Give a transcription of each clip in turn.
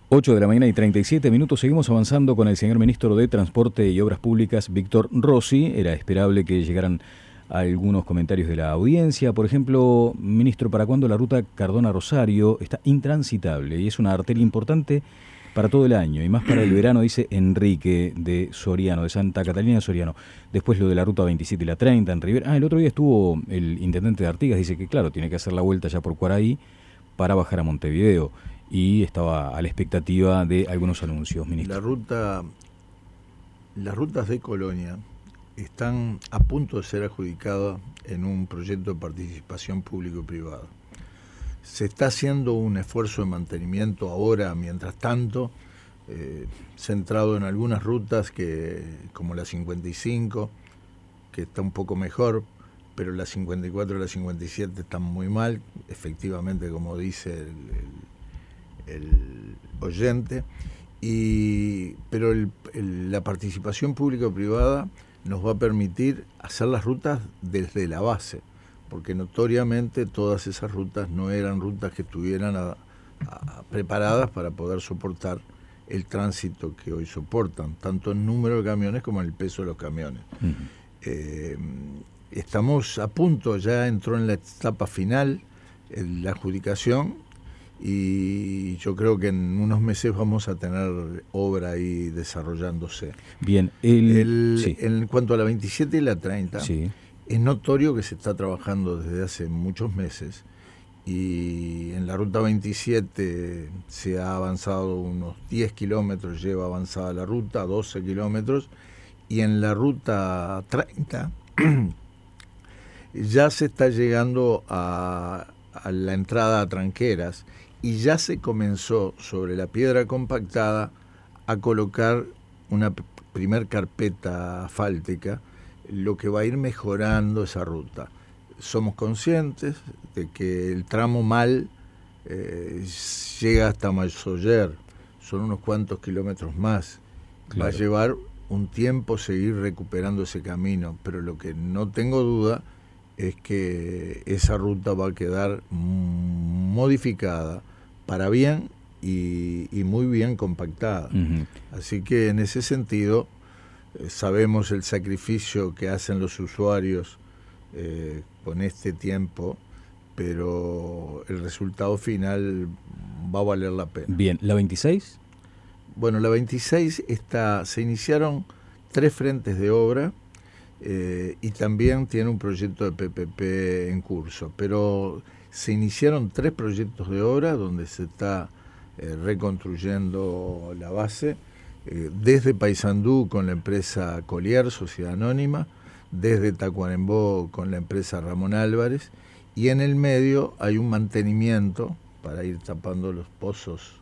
8 de la mañana y 37 minutos. Seguimos avanzando con el señor ministro de Transporte y Obras Públicas, Víctor Rossi. Era esperable que llegaran algunos comentarios de la audiencia. Por ejemplo, ministro, ¿para cuándo la ruta Cardona-Rosario está intransitable? Y es una arteria importante para todo el año, y más para el verano, dice Enrique de Soriano, de Santa Catalina de Soriano. Después lo de la ruta 27 y la 30 en Rivera. El otro día estuvo el intendente de Artigas, dice que claro, tiene que hacer la vuelta ya por Cuaraí para bajar a Montevideo. Y estaba a la expectativa de algunos anuncios, ministro. Las rutas de Colonia están a punto de ser adjudicadas en un proyecto de participación público-privada. Se está haciendo un esfuerzo de mantenimiento ahora, mientras tanto, centrado en algunas rutas como la 55, que está un poco mejor, pero la 54 y la 57 están muy mal, efectivamente, como dice el oyente, pero la participación público-privada nos va a permitir hacer las rutas desde la base, porque notoriamente todas esas rutas no eran rutas que estuvieran preparadas para poder soportar el tránsito que hoy soportan, tanto en número de camiones como en el peso de los camiones. Uh-huh. Estamos a punto, ya entró en la etapa final la adjudicación, y yo creo que en unos meses vamos a tener obra ahí desarrollándose. Bien, sí. En cuanto a la 27 y la 30, sí, es notorio que se está trabajando desde hace muchos meses, y en la ruta 27 se ha avanzado unos 10 kilómetros, lleva avanzada la ruta, 12 kilómetros, y en la ruta 30 ya se está llegando a la entrada a Tranqueras, y ya se comenzó sobre la piedra compactada a colocar una primer carpeta asfáltica, lo que va a ir mejorando esa ruta. Somos conscientes de que el tramo mal llega hasta Mazoyer, son unos cuantos kilómetros más. Claro. Va a llevar un tiempo seguir recuperando ese camino, pero lo que no tengo duda es que esa ruta va a quedar modificada para bien y muy bien compactada. Uh-huh. Así que en ese sentido sabemos el sacrificio que hacen los usuarios con este tiempo, pero el resultado final va a valer la pena. Bien, ¿la 26? Bueno, la 26 se iniciaron 3 frentes de obra, y también tiene un proyecto de PPP en curso, pero se iniciaron 3 proyectos de obra donde se está reconstruyendo la base, desde Paysandú con la empresa Collier, Sociedad Anónima, desde Tacuarembó con la empresa Ramón Álvarez, y en el medio hay un mantenimiento para ir tapando los pozos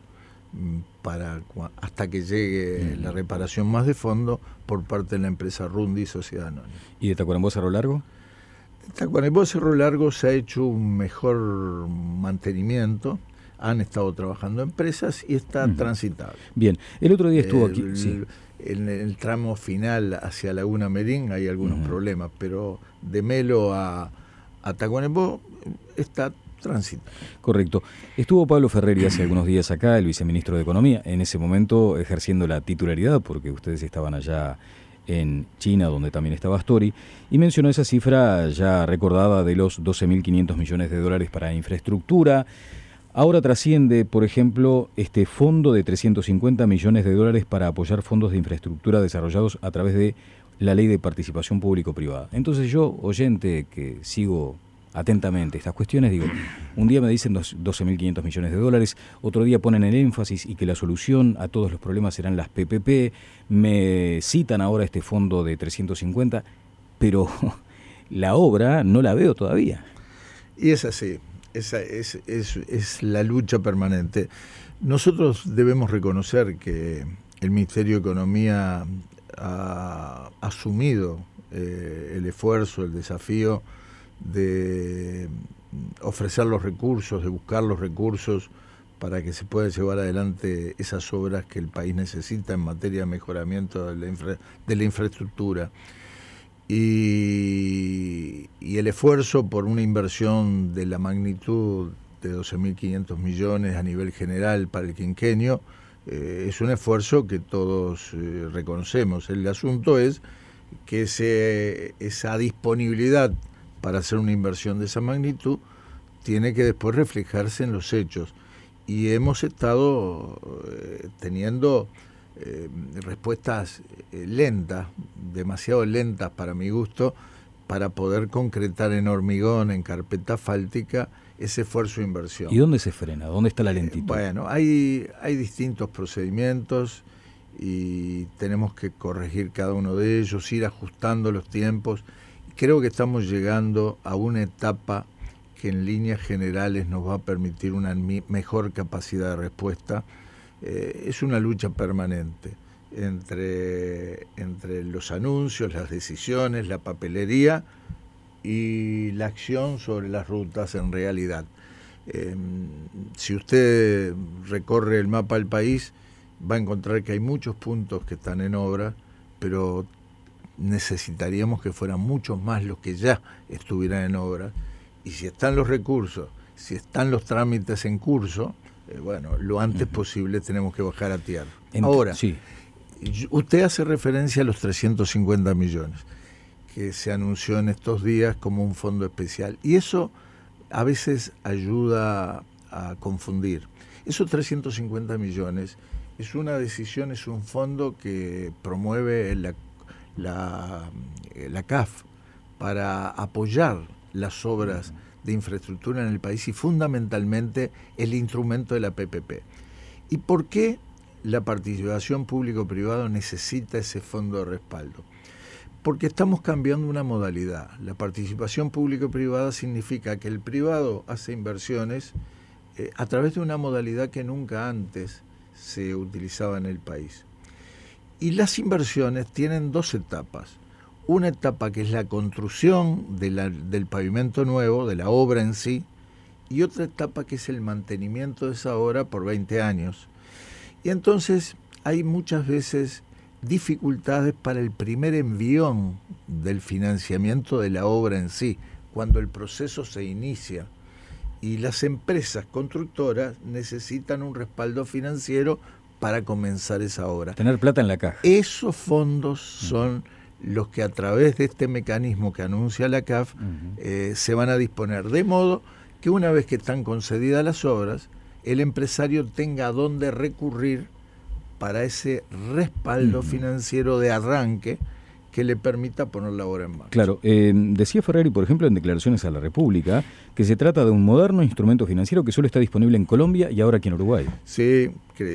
hasta que llegue la reparación más de fondo por parte de la empresa Rundi, Sociedad Anónima. ¿Y de Tacuarembó Cerro Largo? De Tacuarembó Cerro Largo se ha hecho un mejor mantenimiento, han estado trabajando empresas y está transitable. Bien, el otro día estuvo aquí. Sí. En el tramo final hacia Laguna Merín hay algunos problemas, pero de Melo a Tacuarembó está transitable. Correcto. Estuvo Pablo Ferreri hace algunos días acá, el viceministro de Economía, en ese momento ejerciendo la titularidad, porque ustedes estaban allá en China, donde también estaba Astori, y mencionó esa cifra ya recordada de los 12.500 millones de dólares para infraestructura. Ahora trasciende, por ejemplo, este fondo de 350 millones de dólares para apoyar fondos de infraestructura desarrollados a través de la Ley de Participación Público-Privada. Entonces yo, oyente que sigo atentamente estas cuestiones, digo, un día me dicen 12.500 millones de dólares, otro día ponen el énfasis y que la solución a todos los problemas serán las PPP, me citan ahora este fondo de 350, pero la obra no la veo todavía. Y es así, esa es la lucha permanente. Nosotros debemos reconocer que el Ministerio de Economía ha asumido el esfuerzo, el desafío de ofrecer los recursos, de buscar los recursos para que se pueda llevar adelante esas obras que el país necesita en materia de mejoramiento de la infraestructura. Y el esfuerzo por una inversión de la magnitud de 12.500 millones a nivel general para el quinquenio es un esfuerzo que todos reconocemos. El asunto es que esa disponibilidad para hacer una inversión de esa magnitud tiene que después reflejarse en los hechos. Y hemos estado teniendo respuestas lentas, demasiado lentas para mi gusto, para poder concretar en hormigón, en carpeta asfáltica, ese esfuerzo de inversión. ¿Y dónde se frena? ¿Dónde está la lentitud? Bueno, hay distintos procedimientos y tenemos que corregir cada uno de ellos, ir ajustando los tiempos. Creo que estamos llegando a una etapa que en líneas generales nos va a permitir una mejor capacidad de respuesta. Es una lucha permanente entre los anuncios, las decisiones, la papelería y la acción sobre las rutas en realidad. Si usted recorre el mapa del país, va a encontrar que hay muchos puntos que están en obra, pero necesitaríamos que fueran muchos más los que ya estuvieran en obra. Y si están los recursos, si están los trámites en curso, bueno, lo antes posible tenemos que bajar a tierra. Ahora, sí. Usted hace referencia a los 350 millones que se anunció en estos días como un fondo especial. Y eso a veces ayuda a confundir. Esos 350 millones es una decisión, es un fondo que promueve la CAF para apoyar las obras de infraestructura en el país y fundamentalmente el instrumento de la PPP. ¿Y por qué la participación público-privada necesita ese fondo de respaldo? Porque estamos cambiando una modalidad. La participación público-privada significa que el privado hace inversiones a través de una modalidad que nunca antes se utilizaba en el país. Y las inversiones tienen dos etapas. Una etapa que es la construcción del pavimento nuevo, de la obra en sí, y otra etapa que es el mantenimiento de esa obra por 20 años. Y entonces hay muchas veces dificultades para el primer envión del financiamiento de la obra en sí, cuando el proceso se inicia. Y las empresas constructoras necesitan un respaldo financiero para comenzar esa obra. Tener plata en la caja. Esos fondos son los que a través de este mecanismo que anuncia la CAF se van a disponer. De modo que una vez que están concedidas las obras, el empresario tenga a dónde recurrir para ese respaldo financiero de arranque que le permita poner la obra en marcha. Claro, decía Ferreri, por ejemplo, en declaraciones a la República, que se trata de un moderno instrumento financiero que solo está disponible en Colombia y ahora aquí en Uruguay. Sí,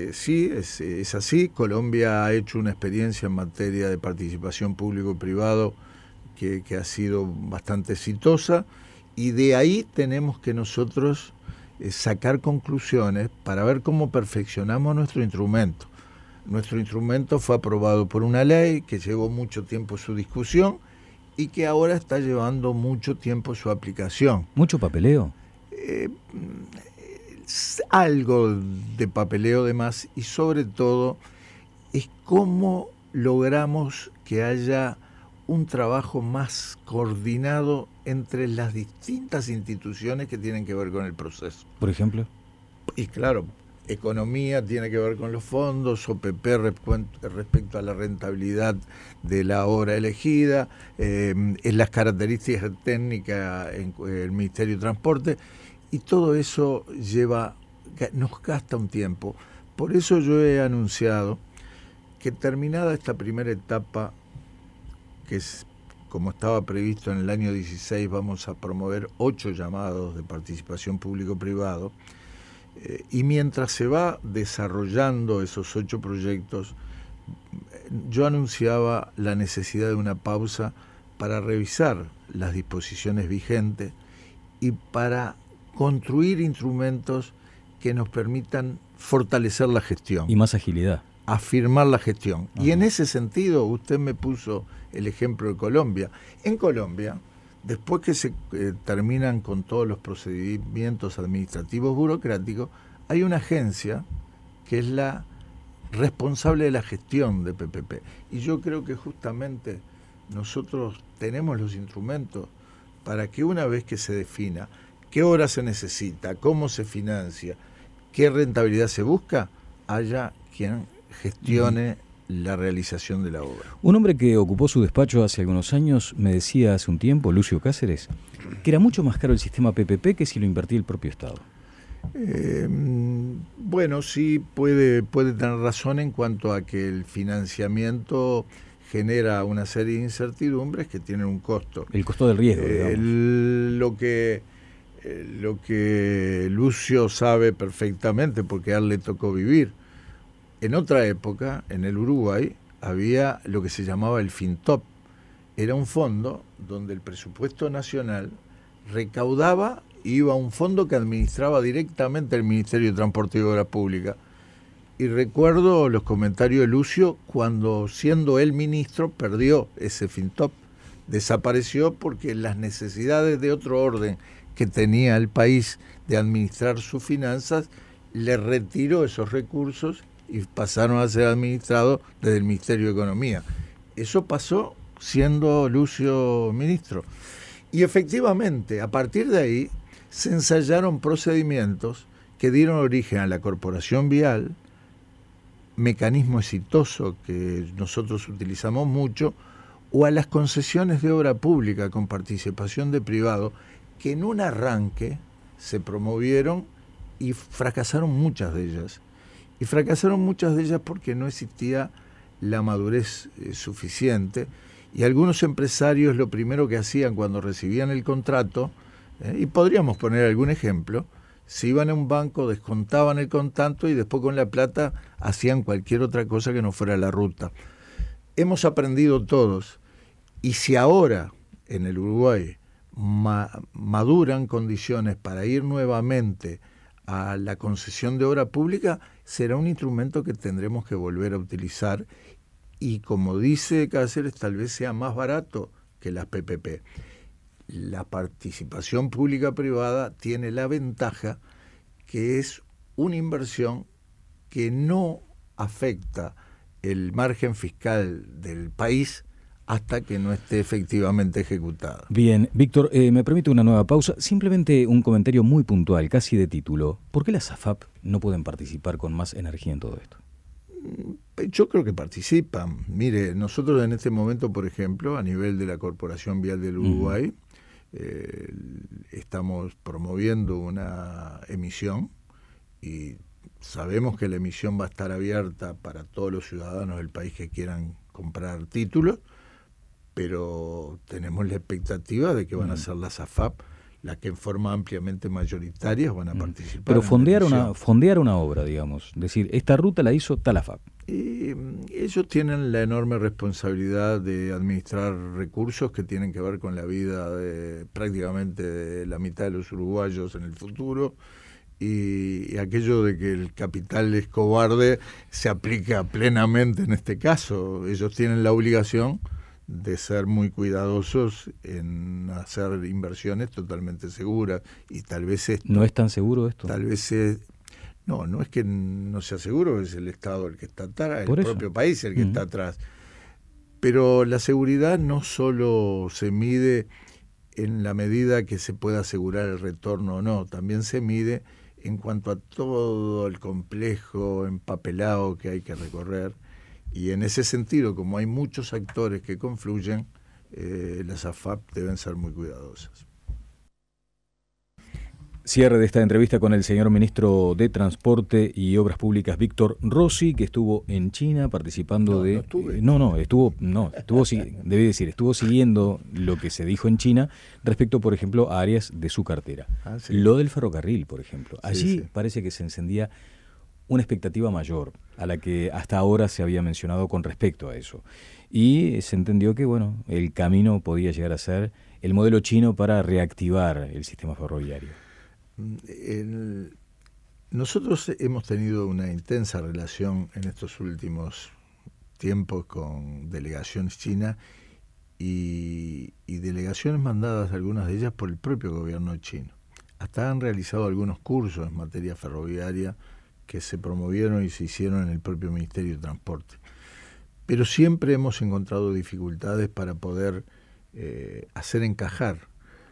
es así. Colombia ha hecho una experiencia en materia de participación público-privado que ha sido bastante exitosa, y de ahí tenemos que nosotros sacar conclusiones para ver cómo perfeccionamos nuestro instrumento. Nuestro instrumento fue aprobado por una ley que llevó mucho tiempo su discusión y que ahora está llevando mucho tiempo su aplicación. ¿Mucho papeleo? Algo de papeleo de más, y sobre todo es cómo logramos que haya un trabajo más coordinado entre las distintas instituciones que tienen que ver con el proceso. ¿Por ejemplo? Y claro, economía tiene que ver con los fondos, OPP respecto a la rentabilidad de la obra elegida, en las características técnicas en el Ministerio de Transporte, y todo eso nos gasta un tiempo. Por eso yo he anunciado que terminada esta primera etapa, que es como estaba previsto en el año 16, vamos a promover 8 llamados de participación público-privado, y mientras se va desarrollando esos 8 proyectos, yo anunciaba la necesidad de una pausa para revisar las disposiciones vigentes y para construir instrumentos que nos permitan fortalecer la gestión. Y más agilidad. Afirmar la gestión. Ajá. Y en ese sentido, usted me puso el ejemplo de Colombia. En Colombia, después que se terminan con todos los procedimientos administrativos burocráticos, hay una agencia que es la responsable de la gestión de PPP. Y yo creo que justamente nosotros tenemos los instrumentos para que una vez que se defina qué hora se necesita, cómo se financia, qué rentabilidad se busca, haya quien gestione la realización de la obra. Un hombre que ocupó su despacho hace algunos años me decía hace un tiempo, Lucio Cáceres, que era mucho más caro el sistema PPP que si lo invertía el propio Estado. Bueno, sí puede tener razón en cuanto a que el financiamiento genera una serie de incertidumbres que tienen un costo. El costo del riesgo, digamos. Lo que Lucio sabe perfectamente, porque a él le tocó vivir. En otra época, en el Uruguay, había lo que se llamaba el FINTOP. Era un fondo donde el presupuesto nacional recaudaba, iba a un fondo que administraba directamente el Ministerio de Transporte y Obras Públicas. Y recuerdo los comentarios de Lucio cuando, siendo él ministro, perdió ese FINTOP. Desapareció porque las necesidades de otro orden que tenía el país de administrar sus finanzas le retiró esos recursos y pasaron a ser administrados desde el Ministerio de Economía. Eso pasó siendo Lucio ministro. Y efectivamente, a partir de ahí, se ensayaron procedimientos que dieron origen a la Corporación Vial, mecanismo exitoso que nosotros utilizamos mucho, o a las concesiones de obra pública con participación de privado, que en un arranque se promovieron y fracasaron muchas de ellas. Y fracasaron muchas de ellas porque no existía la madurez suficiente, y algunos empresarios lo primero que hacían cuando recibían el contrato, y podríamos poner algún ejemplo, se iban a un banco, descontaban el contrato y después con la plata hacían cualquier otra cosa que no fuera la ruta. Hemos aprendido todos, y si ahora en el Uruguay maduran condiciones para ir nuevamente a la concesión de obra pública, será un instrumento que tendremos que volver a utilizar, y como dice Cáceres, tal vez sea más barato que las PPP. La participación pública-privada tiene la ventaja que es una inversión que no afecta el margen fiscal del país hasta que no esté efectivamente ejecutada. Bien, Víctor, me permite una nueva pausa. Simplemente un comentario muy puntual, casi de título. ¿Por qué las AFAP no pueden participar con más energía en todo esto? Yo creo que participan. Mire, nosotros en este momento, por ejemplo, a nivel de la Corporación Vial del Uruguay, estamos promoviendo una emisión y sabemos que la emisión va a estar abierta para todos los ciudadanos del país que quieran comprar títulos, pero tenemos la expectativa de que van a ser las AFAP las que en forma ampliamente mayoritarias van a participar. Pero fondear una obra, digamos, decir, esta ruta la hizo tal AFAP. Y ellos tienen la enorme responsabilidad de administrar recursos que tienen que ver con la vida de prácticamente de la mitad de los uruguayos en el futuro, y aquello de que el capital es cobarde se aplica plenamente en este caso. Ellos tienen la obligación de ser muy cuidadosos en hacer inversiones totalmente seguras, y tal vez esto... ¿No es tan seguro esto? Tal vez no es que no sea seguro, es el Estado el que está atrás, Por el eso. propio país el que está atrás. Pero la seguridad no solo se mide en la medida que se pueda asegurar el retorno o no, también se mide en cuanto a todo el complejo empapelado que hay que recorrer. Y en ese sentido, como hay muchos actores que confluyen, las AFAP deben ser muy cuidadosas. Cierre de esta entrevista con el señor ministro de Transporte y Obras Públicas, Víctor Rossi, que estuvo en China participando estuvo siguiendo lo que se dijo en China respecto, por ejemplo, a áreas de su cartera. Sí. Lo del ferrocarril, por ejemplo. Allí Sí. parece que se encendía una expectativa mayor a la que hasta ahora se había mencionado con respecto a eso. Y se entendió que, bueno, el camino podía llegar a ser el modelo chino para reactivar el sistema ferroviario. Nosotros hemos tenido una intensa relación en estos últimos tiempos con delegaciones chinas y delegaciones mandadas, algunas de ellas por el propio gobierno chino. Hasta han realizado algunos cursos en materia ferroviaria que se promovieron y se hicieron en el propio Ministerio de Transporte. Pero siempre hemos encontrado dificultades para poder hacer encajar,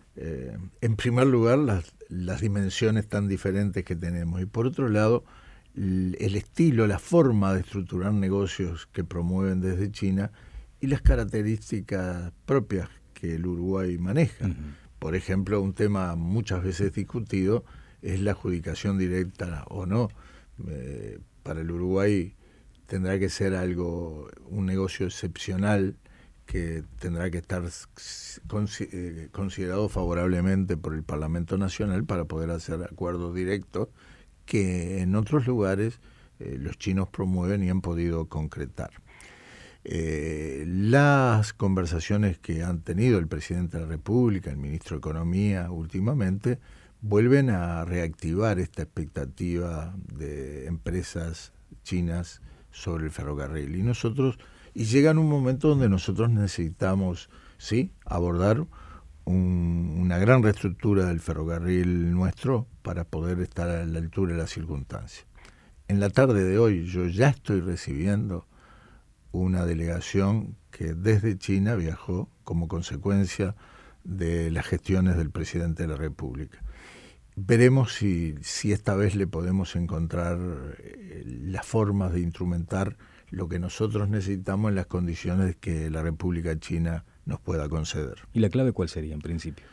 en primer lugar, las dimensiones tan diferentes que tenemos, y por otro lado, el estilo, la forma de estructurar negocios que promueven desde China y las características propias que el Uruguay maneja. Uh-huh. Por ejemplo, un tema muchas veces discutido es la adjudicación directa o no. Para el Uruguay tendrá que ser un negocio excepcional que tendrá que estar considerado favorablemente por el Parlamento Nacional para poder hacer acuerdos directos que en otros lugares los chinos promueven y han podido concretar. Las conversaciones que han tenido el presidente de la República, el ministro de Economía últimamente, vuelven a reactivar esta expectativa de empresas chinas sobre el ferrocarril. Y llega en un momento donde nosotros necesitamos, sí, abordar una gran reestructura del ferrocarril nuestro para poder estar a la altura de las circunstancias. En la tarde de hoy yo ya estoy recibiendo una delegación que desde China viajó como consecuencia de las gestiones del presidente de la República. Veremos si esta vez le podemos encontrar las formas de instrumentar lo que nosotros necesitamos en las condiciones que la República China nos pueda conceder. ¿Y la clave cuál sería en principio?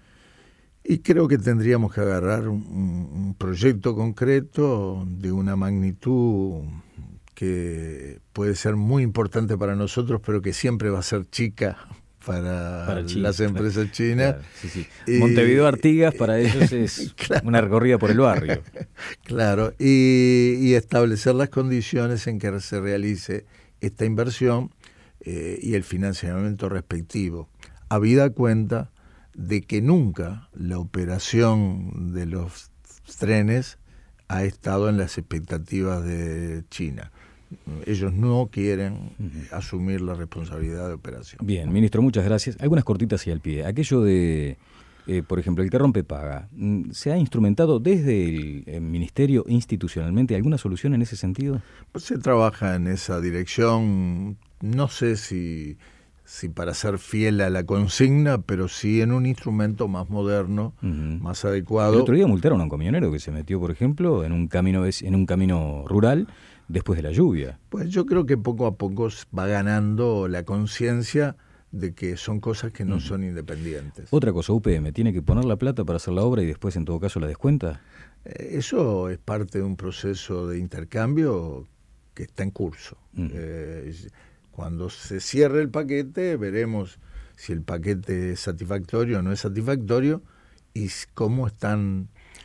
Y creo que tendríamos que agarrar un proyecto concreto de una magnitud que puede ser muy importante para nosotros, pero que siempre va a ser chica para las empresas chinas. Claro, sí. Montevideo Artigas para ellos es claro, una recorrida por el barrio. Claro, y establecer las condiciones en que se realice esta inversión y el financiamiento respectivo, habida cuenta de que nunca la operación de los trenes ha estado en las expectativas de China. Ellos no quieren asumir la responsabilidad de operación. Bien, ministro, muchas gracias. Algunas cortitas y al pie. Aquello de, por ejemplo, el que rompe paga, ¿se ha instrumentado desde el ministerio institucionalmente alguna solución en ese sentido? Pues se trabaja en esa dirección, no sé si para ser fiel a la consigna, pero sí en un instrumento más moderno, más adecuado. El otro día multaron a un camionero que se metió, por ejemplo, en un camino rural después de la lluvia. Pues yo creo que poco a poco va ganando la conciencia de que son cosas que no son independientes. Otra cosa, UPM, ¿tiene que poner la plata para hacer la obra y después en todo caso la descuenta? Eso es parte de un proceso de intercambio que está en curso. Cuando se cierre el paquete, veremos si el paquete es satisfactorio o no es satisfactorio y cómo están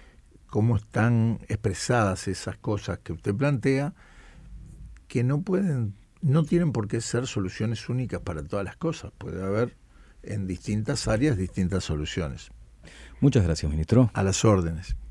expresadas esas cosas que usted plantea, que no tienen por qué ser soluciones únicas para todas las cosas. Puede haber en distintas áreas distintas soluciones. Muchas gracias, ministro. A las órdenes.